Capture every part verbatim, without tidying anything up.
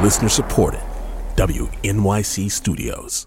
Listener supported. W N Y C Studios.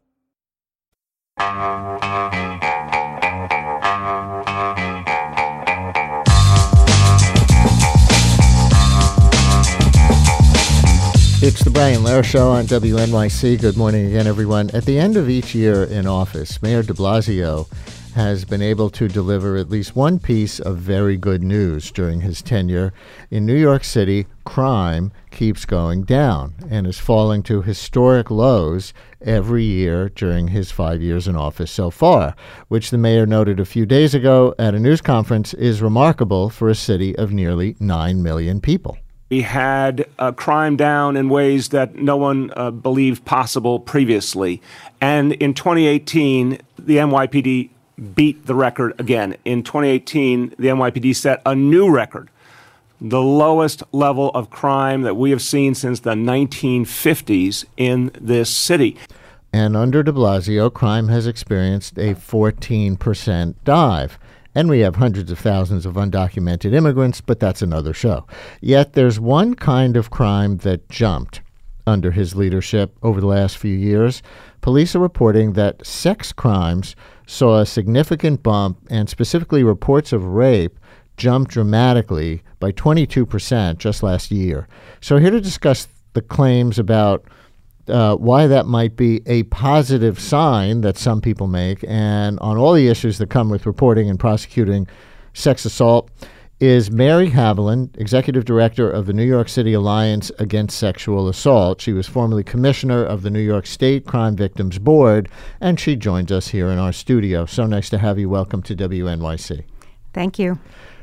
It's the Brian Lehrer Show on W N Y C. Good morning again, everyone. At the end of each year in office, Mayor de Blasio has been able to deliver at least one piece of very good news during his tenure. In New York City, crime keeps going down and is falling to historic lows every year during his five years in office so far, which the mayor noted a few days ago at a news conference is remarkable for a city of nearly nine million people. We had uh, crime down in ways that no one uh, believed possible previously. And in twenty eighteen, the N Y P D beat the record again. In twenty eighteen, the N Y P D set a new record, the lowest level of crime that we have seen since the nineteen fifties in this city. And under de Blasio, crime has experienced a fourteen percent dive. And we have hundreds of thousands of undocumented immigrants, but that's another show. Yet there's one kind of crime that jumped under his leadership over the last few years. Police are reporting that sex crimes saw a significant bump, and specifically reports of rape jumped dramatically by twenty-two percent just last year. So here to discuss the claims about Uh, why that might be a positive sign that some people make, and on all the issues that come with reporting and prosecuting sex assault, is Mary Haviland, Executive Director of the New York City Alliance Against Sexual Assault. She was formerly Commissioner of the New York State Crime Victims Board, and she joins us here in our studio. So nice to have you. Welcome to W N Y C. Thank you.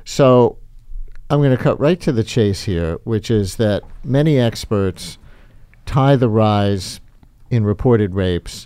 So I'm going to cut right to the chase here, which is that many experts tie the rise in reported rapes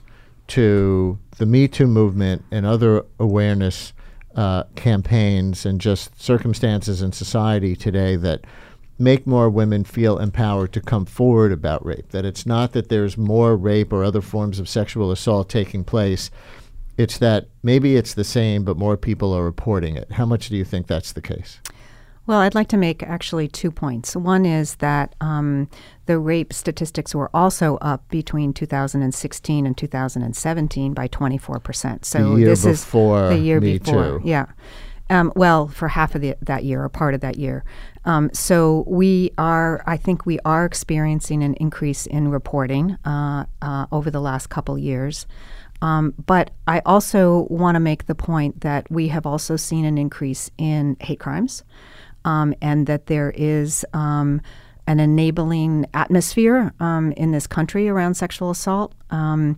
to the Me Too movement and other awareness uh, campaigns and just circumstances in society today that make more women feel empowered to come forward about rape. That it's not that there's more rape or other forms of sexual assault taking place. It's that maybe it's the same, but more people are reporting it. How much do you think that's the case? Well, I'd like to make actually two points. One is that um, the rape statistics were also up between two thousand sixteen and two thousand seventeen by twenty-four percent. So the year this before is the year Me before. Too. Yeah. Um, well, for half of the, that year or part of that year. Um, so we are, I think we are experiencing an increase in reporting uh, uh, over the last couple years. Um, but I also want to make the point that we have also seen an increase in hate crimes. Um, and that there is um, an enabling atmosphere um, in this country around sexual assault. Um,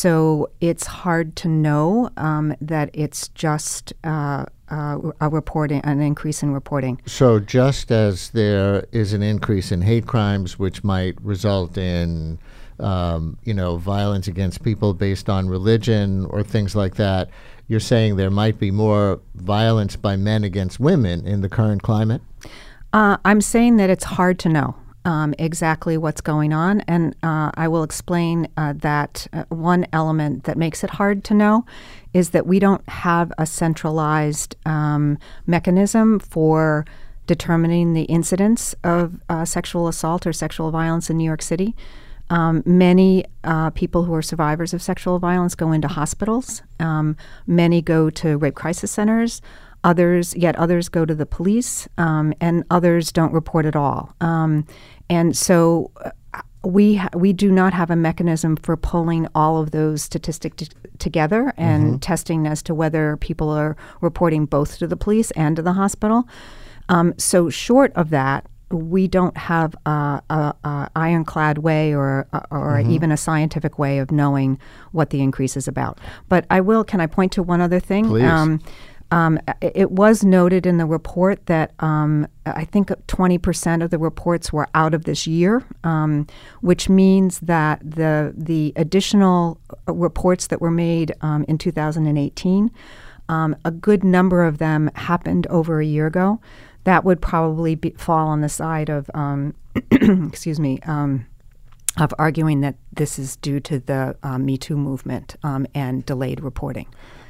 so it's hard to know um, that it's just uh, uh, a reporting, an increase in reporting. So just as there is an increase in hate crimes, which might result in, um, you know, violence against people based on religion or things like that, you're saying there might be more violence by men against women in the current climate? Uh, I'm saying that it's hard to know um, exactly what's going on, and uh, I will explain uh, that uh, one element that makes it hard to know is that we don't have a centralized um, mechanism for determining the incidence of uh, sexual assault or sexual violence in New York City. Um, many uh, people who are survivors of sexual violence go into hospitals. Um, many go to rape crisis centers. Others, yet others go to the police, um, and others don't report at all. Um, and so uh, we ha- we do not have a mechanism for pulling all of those statistics t- together and mm-hmm. testing as to whether people are reporting both to the police and to the hospital. Um, so short of that, we don't have a, a, a ironclad way or or mm-hmm. even a scientific way of knowing what the increase is about. But I will, can I point to one other thing? Please. Um, um, it was noted in the report that um, I think twenty percent of the reports were out of this year, um, which means that the the additional reports that were made um, in two thousand eighteen, um, a good number of them happened over a year ago. That would probably be, fall on the side of, um, excuse me, um, of arguing that this is due to the uh, Me Too movement um, and delayed reporting.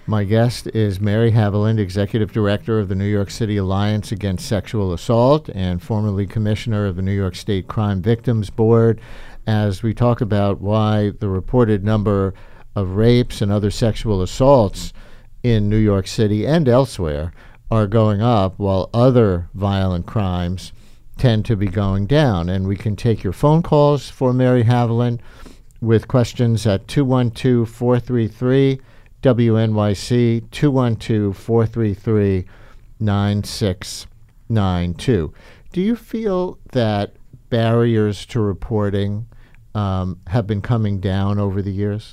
My guest is Mary Haviland, Executive Director of the New York City Alliance Against Sexual Assault and formerly Commissioner of the New York State Crime Victims Board, as we talk about why the reported number of rapes and other sexual assaults in New York City and elsewhere are going up while other violent crimes tend to be going down. And we can take your phone calls for Mary Haviland with questions at two one two, four three three, W N Y C, two one two, four three three, nine six nine two. Do you feel that barriers to reporting um, have been coming down over the years?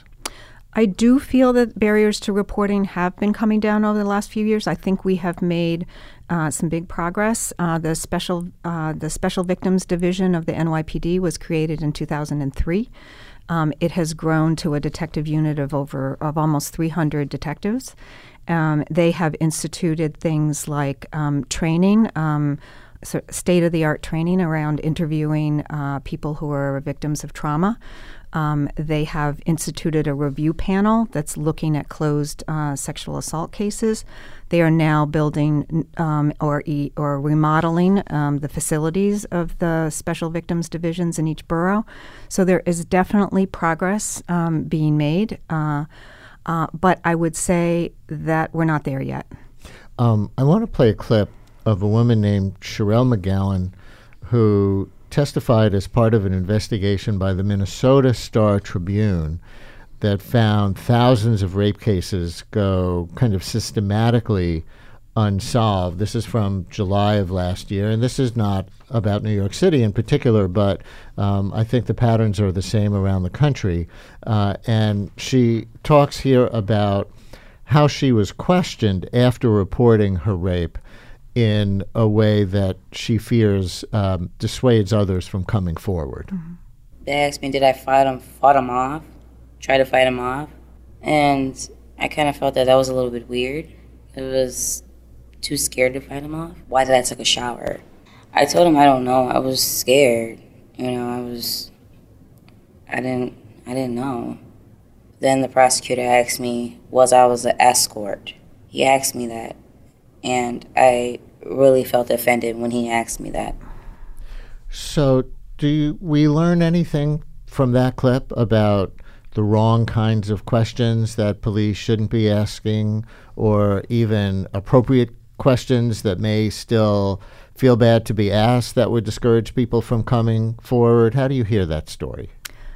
I do feel that barriers to reporting have been coming down over the last few years. I think we have made uh, some big progress. Uh, the special uh, the Special Victims Division of the N Y P D was created in two thousand three. Um, it has grown to a detective unit of over of almost three hundred detectives. Um, they have instituted things like um, training, um, so state-of-the-art training around interviewing uh, people who are victims of trauma. Um, they have instituted a review panel that's looking at closed uh, sexual assault cases. They are now building um, or e- or remodeling um, the facilities of the special victims divisions in each borough. So there is definitely progress um, being made, uh, uh, but I would say that we're not there yet. Um, I want to play a clip of a woman named Sherelle McGowan who testified as part of an investigation by the Minnesota Star Tribune that found thousands of rape cases go kind of systematically unsolved. This is from July of last year, and this is not about New York City in particular, but um, I think the patterns are the same around the country. Uh, and she talks here about how she was questioned after reporting her rape in a way that she fears um, dissuades others from coming forward. Mm-hmm. They asked me, did I fight him, fought him off, try to fight him off? And I kind of felt that that was a little bit weird. It was too scared to fight him off. Why did I take a shower? I told him I don't know. I was scared. You know, I was, I didn't, I didn't know. Then the prosecutor asked me, was I was an escort? He asked me that. And I really felt offended when he asked me that. So do you, we learn anything from that clip about the wrong kinds of questions that police shouldn't be asking, or even appropriate questions that may still feel bad to be asked that would discourage people from coming forward? How do you hear that story?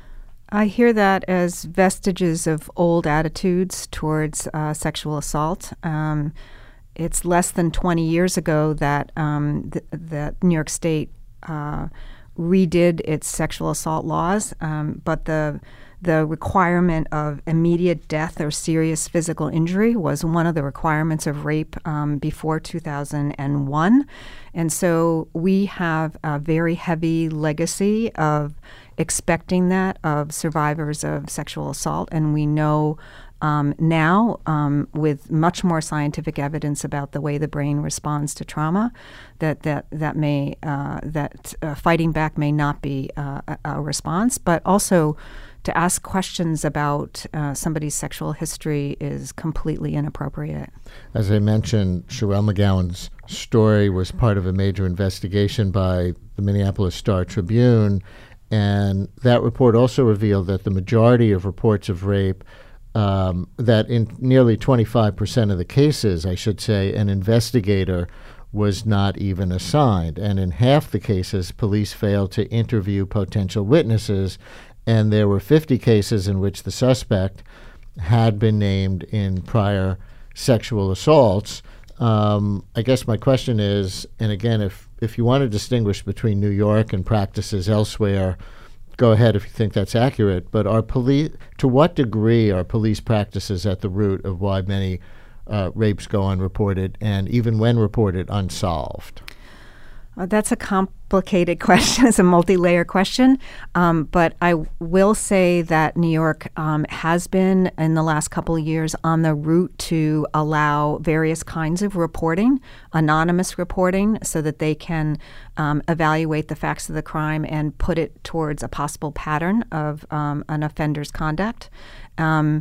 I hear that as vestiges of old attitudes towards uh, sexual assault. Um, It's less than twenty years ago that um, th- that New York State uh, redid its sexual assault laws, um, but the the requirement of immediate death or serious physical injury was one of the requirements of rape um, before two thousand one. And so we have a very heavy legacy of expecting that of survivors of sexual assault, and we know Um, now, um, with much more scientific evidence about the way the brain responds to trauma, that that that may uh, that uh, fighting back may not be uh, a, a response, but also to ask questions about uh, somebody's sexual history is completely inappropriate. As I mentioned, Sherelle McGowan's story was part of a major investigation by the Minneapolis Star Tribune, and that report also revealed that the majority of reports of rape Um, that in nearly twenty-five percent of the cases, I should say, an investigator was not even assigned. And in half the cases, police failed to interview potential witnesses. And there were fifty cases in which the suspect had been named in prior sexual assaults. Um, I guess my question is, and again, if, if you want to distinguish between New York and practices elsewhere, go ahead if you think that's accurate, but are police, to what degree are police practices at the root of why many uh, rapes go unreported and even when reported, unsolved? Uh, that's a complicated question. It's a multi-layer question. Um, but I will say that New York um, has been, in the last couple of years, on the route to allow various kinds of reporting, anonymous reporting, so that they can um, evaluate the facts of the crime and put it towards a possible pattern of um, an offender's conduct. Um,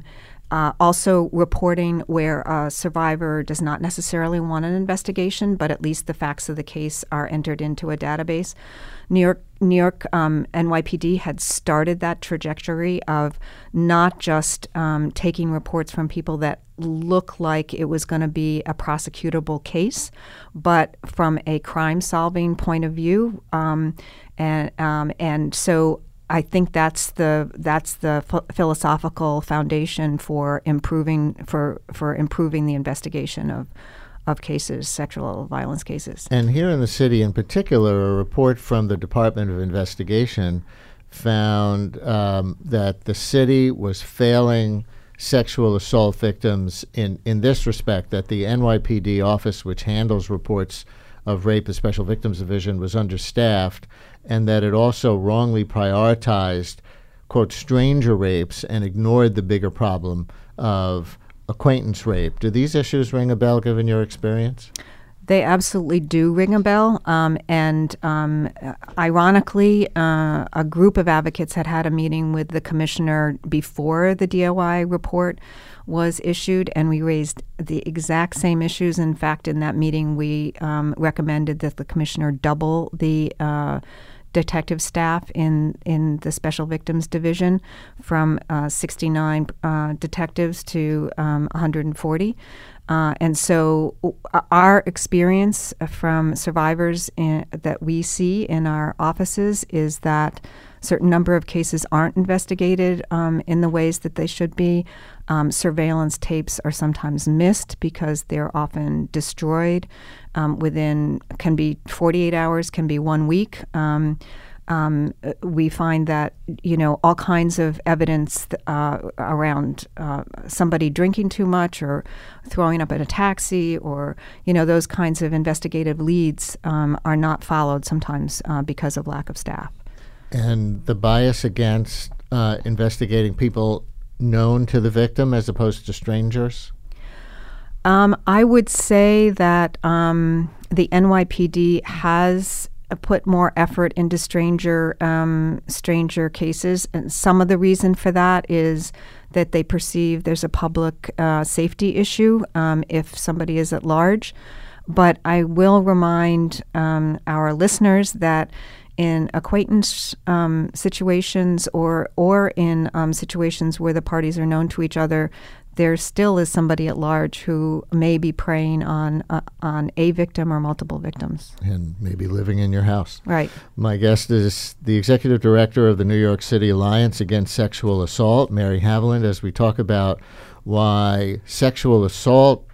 uh, also reporting where a survivor does not necessarily want an investigation, but at least the facts of the case are entered into a database. New York, New York um, N Y P D had started that trajectory of not just um, taking reports from people that look like it was going to be a prosecutable case, but from a crime-solving point of view, um, and um, and so I think that's the that's the ph- philosophical foundation for improving for for improving the investigation of. of cases, sexual violence cases. And here in the city in particular, a report from the Department of Investigation found um, that the city was failing sexual assault victims in, in this respect, that the N Y P D office, which handles reports of rape, the Special Victims Division, was understaffed, and that it also wrongly prioritized, quote, stranger rapes and ignored the bigger problem of acquaintance rape. Do these issues ring a bell given your experience? They absolutely do ring a bell. Um, and um, ironically, uh, a group of advocates had had a meeting with the commissioner before the D O I report was issued, and we raised the exact same issues. In fact, in that meeting, we um, recommended that the commissioner double the uh, detective staff in, in the Special Victims Division from uh, sixty-nine uh, detectives to um, one hundred forty. Uh, and so uh, our experience from survivors in, that we see in our offices is that a certain number of cases aren't investigated um, in the ways that they should be. Um, surveillance tapes are sometimes missed because they're often destroyed um, within, can be forty-eight hours, can be one week. Um, um, we find that, you know, all kinds of evidence uh, around uh, somebody drinking too much or throwing up in a taxi or, you know, those kinds of investigative leads um, are not followed sometimes uh, because of lack of staff. And the bias against uh, investigating people known to the victim as opposed to strangers? Um, I would say that um, the N Y P D has put more effort into stranger um, stranger cases, and some of the reason for that is that they perceive there's a public uh, safety issue um, if somebody is at large. But I will remind um, our listeners that in acquaintance um, situations or or in um, situations where the parties are known to each other, there still is somebody at large who may be preying on uh, on a victim or multiple victims. And maybe living in your house. Right. My guest is the Executive Director of the New York City Alliance Against Sexual Assault, Mary Haviland, as we talk about why sexual assault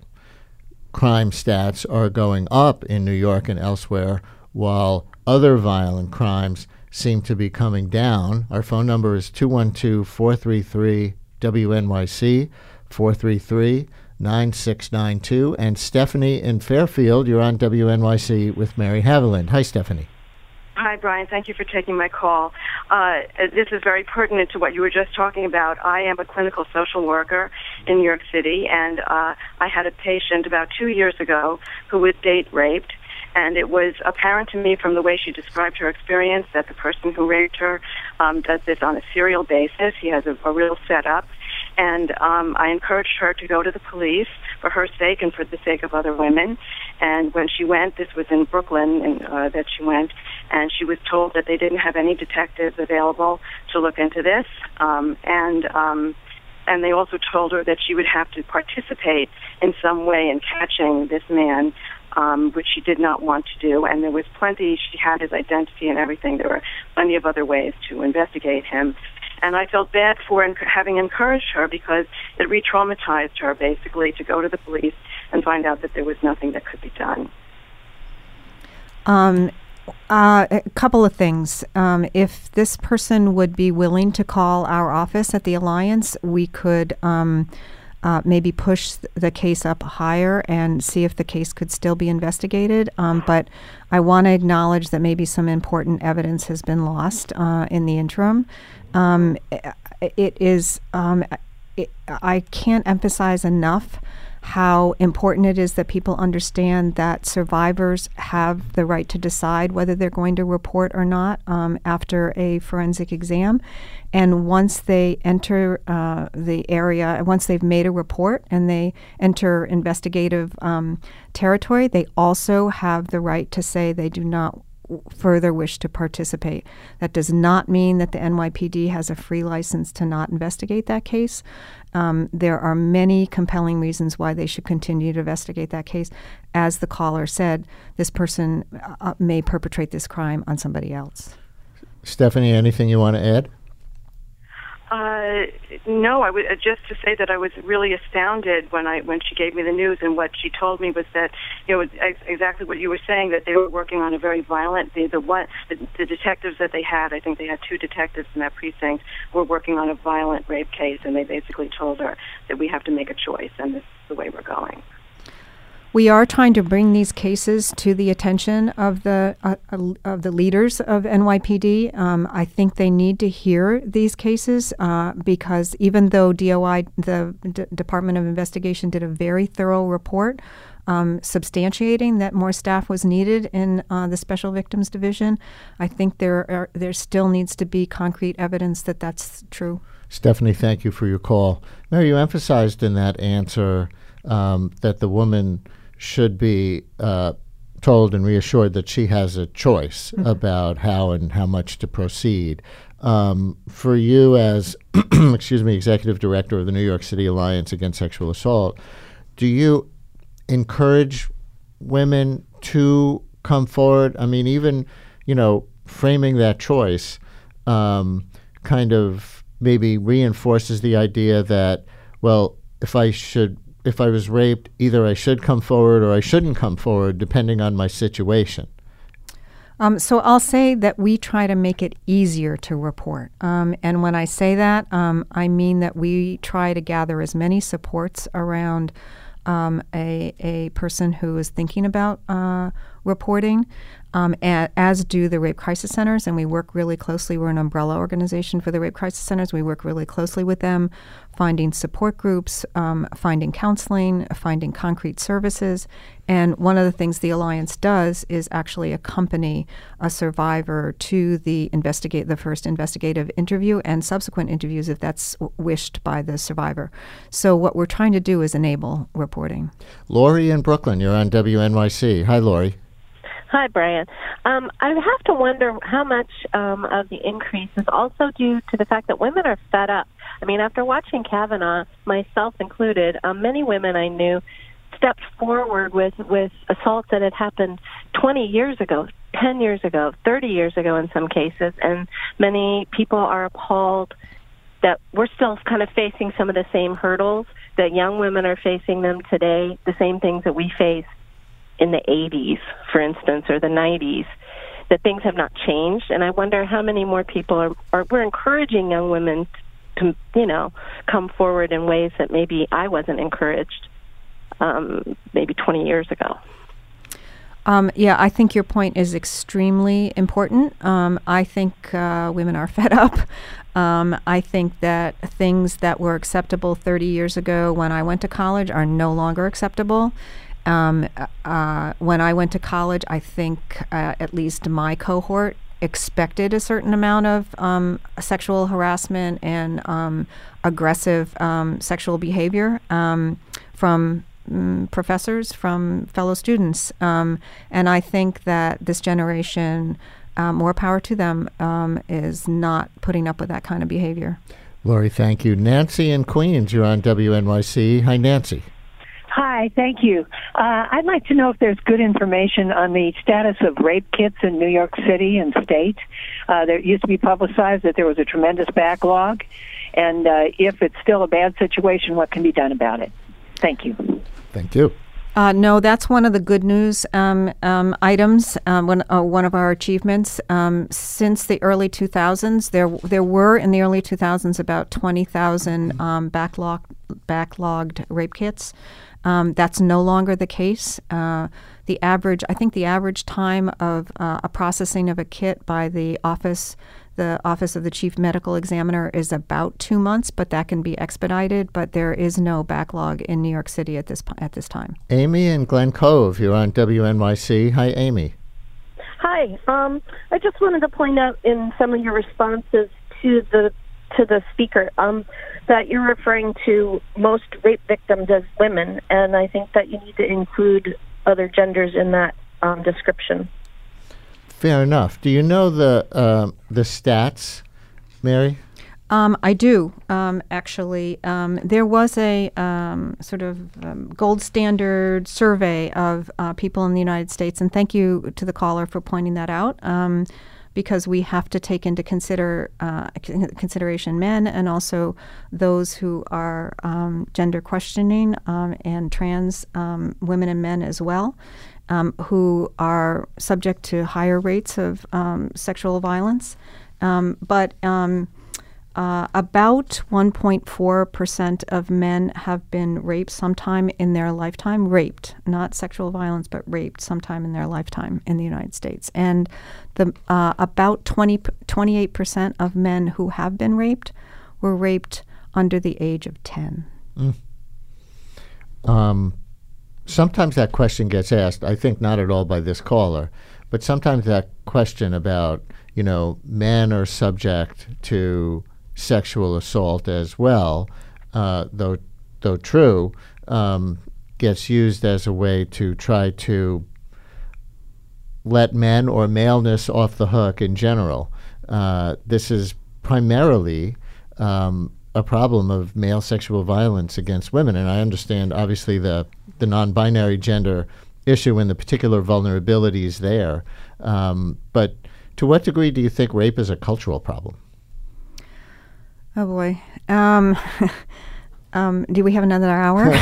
crime stats are going up in New York and elsewhere, while other violent crimes seem to be coming down. Our phone number is two one two, four three three, W N Y C, four three three, nine six nine two. And Stephanie in Fairfield, you're on W N Y C with Mary Haviland. Hi, Stephanie. Hi, Brian. Thank you for taking my call. Uh, this is very pertinent to what you were just talking about. I am a clinical social worker in New York City, and uh, I had a patient about two years ago who was date raped. And it was apparent to me from the way she described her experience that the person who raped her um, does this on a serial basis. He has a, a real setup. And um, I encouraged her to go to the police for her sake and for the sake of other women. And when she went, this was in Brooklyn and, uh, that she went, and she was told that they didn't have any detectives available to look into this. Um, and um, and they also told her that she would have to participate in some way in catching this man, Um, which she did not want to do, and there was plenty, she had his identity and everything, there were plenty of other ways to investigate him. And I felt bad for enc- having encouraged her because it re-traumatized her, basically, to go to the police and find out that there was nothing that could be done. Um, uh, a couple of things. Um, if this person would be willing to call our office at the Alliance, we could um, Uh, maybe push the case up higher and see if the case could still be investigated. Um, but I want to acknowledge that maybe some important evidence has been lost uh, in the interim. Um, it is, um, it, I can't emphasize enough how important it is that people understand that survivors have the right to decide whether they're going to report or not um, after a forensic exam. And once they enter uh, the area, once they've made a report and they enter investigative um, territory, they also have the right to say they do not further wish to participate. That does not mean that the N Y P D has a free license to not investigate that case. Um, there are many compelling reasons why they should continue to investigate that case. As the caller said, this person uh, may perpetrate this crime on somebody else. Stephanie, anything you want to add? Uh, no, I would uh, just to say that I was really astounded when I when she gave me the news, and what she told me was that, you know, ex- exactly what you were saying, that they were working on a very violent. The the one the, the detectives that they had, I think they had two detectives in that precinct, were working on a violent rape case, and they basically told her that we have to make a choice, and this is the way we're going. We are trying to bring these cases to the attention of the uh, of the leaders of N Y P D. Um, I think they need to hear these cases uh, because even though D O I, the D- Department of Investigation, did a very thorough report um, substantiating that more staff was needed in uh, the Special Victims Division, I think there are, there still needs to be concrete evidence that that's true. Stephanie, thank you for your call. Mary, you emphasized in that answer um, that the woman should be uh, told and reassured that she has a choice mm-hmm. about how and how much to proceed. Um, for you as, excuse me, executive director of the New York City Alliance Against Sexual Assault, do you encourage women to come forward? I mean, even, you know, framing that choice um, kind of maybe reinforces the idea that, well, if I should If I was raped, either I should come forward or I shouldn't come forward, depending on my situation. Um, so I'll say that we try to make it easier to report. Um, and when I say that, um, I mean that we try to gather as many supports around um, a, a person who is thinking about uh, reporting, um, a, as do the Rape Crisis Centers, and we work really closely. We're an umbrella organization for the Rape Crisis Centers. We work really closely with them, finding support groups, um, finding counseling, finding concrete services. And one of the things the Alliance does is actually accompany a survivor to the investigate the first investigative interview and subsequent interviews if that's w- wished by the survivor. So what we're trying to do is enable reporting. Lori in Brooklyn, you're on W N Y C. Hi, Lori. Hi, Brian. Um, I have to wonder how much um, of the increase is also due to the fact that women are fed up. I mean, after watching Kavanaugh, myself included, um, many women I knew stepped forward with, with assaults that had happened twenty years ago, ten years ago, thirty years ago in some cases, and many people are appalled that we're still kind of facing some of the same hurdles, that young women are facing them today, the same things that we faced in the eighties, for instance, or the nineties, that things have not changed. And I wonder how many more people are, are we're encouraging young women to, you know, come forward in ways that maybe I wasn't encouraged um, maybe twenty years ago. Um, yeah, I think your point is extremely important. Um, I think uh, women are fed up. Um, I think that things that were acceptable thirty years ago when I went to college are no longer acceptable. Um, uh, when I went to college, I think uh, at least my cohort expected a certain amount of um, sexual harassment and um, aggressive um, sexual behavior um, from um, professors, from fellow students. Um, and I think that this generation, uh, more power to them, um, is not putting up with that kind of behavior. Lori, thank you. Nancy in Queens, you're on W N Y C. Hi, Nancy. Hi, thank you. Uh, I'd like to know if there's good information on the status of rape kits in New York City and state. Uh, there used to be publicized that there was a tremendous backlog, and uh, if it's still a bad situation, what can be done about it? Thank you. Thank you. Uh, no, that's one of the good news um, um, items. Um, one, uh, one of our achievements um, since the early two thousands. There, there were in the early two thousands about twenty thousand um, backlog, backlogged rape kits. Um, that's no longer the case. Uh, the average, I think, the average time of uh, a processing of a kit by the office the Office of the Chief Medical Examiner is about two months, but that can be expedited. But there is no backlog in New York City at this at this time. Amy in Glen Cove, you're on W N Y C. Hi, Amy. Hi. Um, I just wanted to point out in some of your responses to the to the speaker um, that you're referring to most rape victims as women, and I think that you need to include other genders in that um, description. Fair enough. Do you know the uh, the stats, Mary? Um, I do, um, actually. Um, there was a um, sort of um, gold standard survey of uh, people in the United States, and thank you to the caller for pointing that out, um, because we have to take into consider uh, consideration men and also those who are um, gender questioning um, and trans um, women and men as well. Um, who are subject to higher rates of um, sexual violence. Um, but um, uh, about one point four percent of men have been raped sometime in their lifetime. Raped, not sexual violence, but raped sometime in their lifetime in the United States. And the uh, about twenty, twenty-eight percent of men who have been raped were raped under the age of ten. Mm. Um. Sometimes that question gets asked, I think not at all by this caller, but sometimes that question about, you know, men are subject to sexual assault as well, uh, though though true, um, gets used as a way to try to let men or maleness off the hook in general. Uh, this is primarily um, a problem of male sexual violence against women, and I understand obviously the the non-binary gender issue and the particular vulnerabilities there. Um, but to what degree do you think rape is a cultural problem? Oh boy. Um, um, do we have another hour?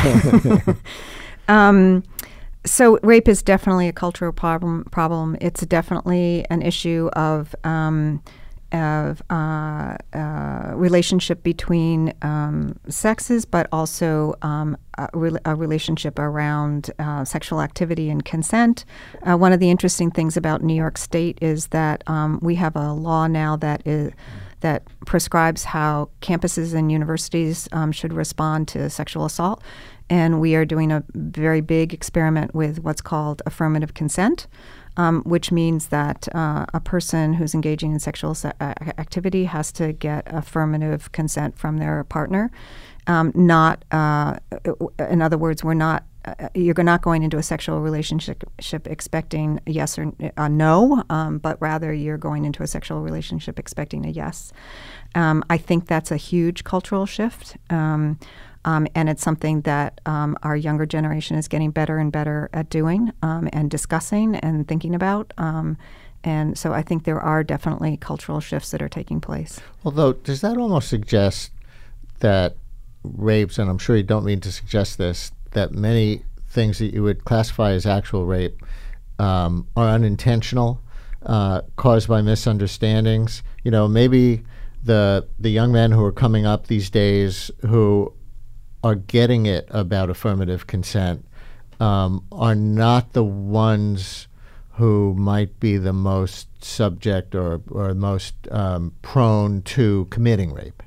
um, so rape is definitely a cultural problem. Problem. It's definitely an issue of um, of uh, uh, relationship between um, sexes, but also um, a, re- a relationship around uh, sexual activity and consent. Uh, one of the interesting things about New York State is that um, we have a law now that is that prescribes how campuses and universities um, should respond to sexual assault. And we are doing a very big experiment with what's called affirmative consent. Um, which means that uh, a person who's engaging in sexual se- activity has to get affirmative consent from their partner. Um, not, uh, in other words, we're not. Uh, you're not going into a sexual relationship expecting a yes or a no, um, but rather you're going into a sexual relationship expecting a yes. Um, I think that's a huge cultural shift. Um, Um, and it's something that um, our younger generation is getting better and better at doing um, and discussing and thinking about. Um, and so I think there are definitely cultural shifts that are taking place. Although, does that almost suggest that rapes, and I'm sure you don't mean to suggest this, that many things that you would classify as actual rape um, are unintentional, uh, caused by misunderstandings? You know, maybe the the young men who are coming up these days who are getting it about affirmative consent um, are not the ones who might be the most subject or, or most um, prone to committing rape.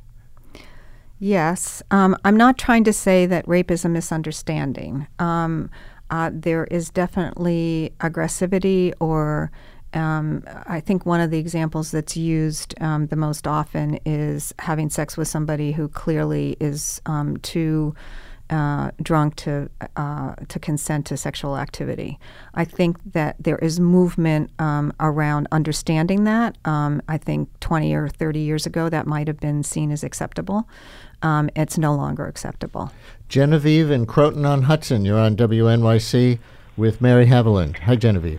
Yes. Um, I'm not trying to say that rape is a misunderstanding. Um, uh, there is definitely aggressivity or Um, I think one of the examples that's used um, the most often is having sex with somebody who clearly is um, too uh, drunk to uh, to consent to sexual activity. I think that there is movement um, around understanding that. Um, I think twenty or thirty years ago that might have been seen as acceptable. Um, it's no longer acceptable. Genevieve in Croton-on-Hudson, you're on W N Y C with Mary Haviland. Hi, Genevieve.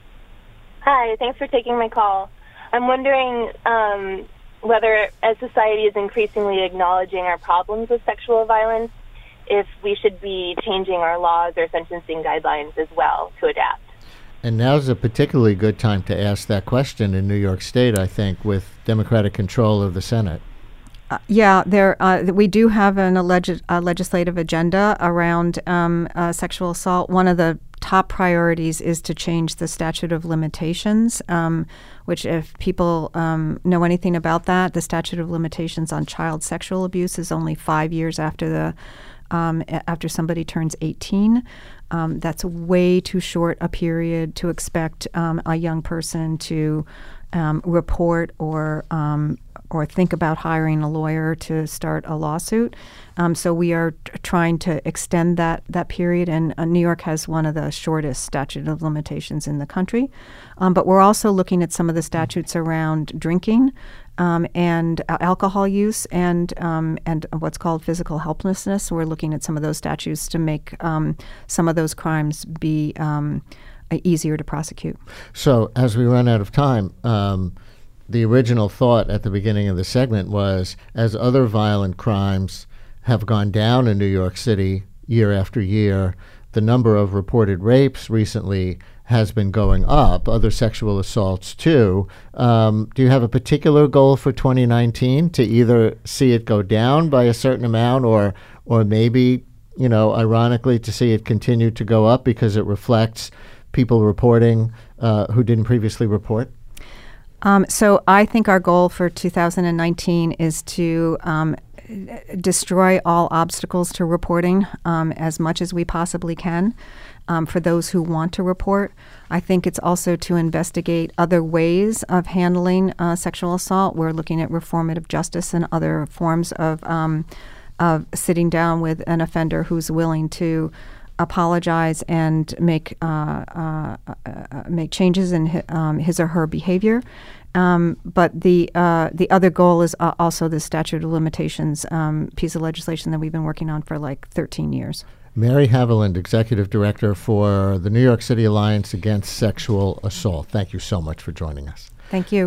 Hi, thanks for taking my call. I'm wondering um, whether, as society is increasingly acknowledging our problems with sexual violence, if we should be changing our laws or sentencing guidelines as well to adapt. And now's a particularly good time to ask that question in New York State, I think, with Democratic control of the Senate. Uh, yeah, there. Uh, we do have an alleged uh, legislative agenda around um, uh, sexual assault. One of the top priorities is to change the statute of limitations, um, which if people um, know anything about that, the statute of limitations on child sexual abuse is only five years after the um, after somebody turns eighteen. Um, that's way too short a period to expect um, a young person to um, report or um, or think about hiring a lawyer to start a lawsuit. Um, so we are t- trying to extend that that period, and uh, New York has one of the shortest statute of limitations in the country. Um, but we're also looking at some of the statutes around drinking um, and uh, alcohol use and um, and what's called physical helplessness. We're looking at some of those statutes to make um, some of those crimes be um, uh, easier to prosecute. So as we run out of time, um, the original thought at the beginning of the segment was, as other violent crimes have gone down in New York City year after year, the number of reported rapes recently has been going up, other sexual assaults too. Um, do you have a particular goal for twenty nineteen to either see it go down by a certain amount or or maybe, you know, ironically, to see it continue to go up because it reflects people reporting uh, who didn't previously report? Um, so I think our goal for two thousand nineteen is to um, destroy all obstacles to reporting um, as much as we possibly can um, for those who want to report. I think it's also to investigate other ways of handling uh, sexual assault. We're looking at reformative justice and other forms of, um, of sitting down with an offender who's willing to apologize and make uh, uh, uh, make changes in his, um, his or her behavior. Um, but the uh, the other goal is uh, also the statute of limitations um, piece of legislation that we've been working on for like thirteen years. Mary Haviland, Executive Director for the New York City Alliance Against Sexual Assault. Thank you so much for joining us. Thank you.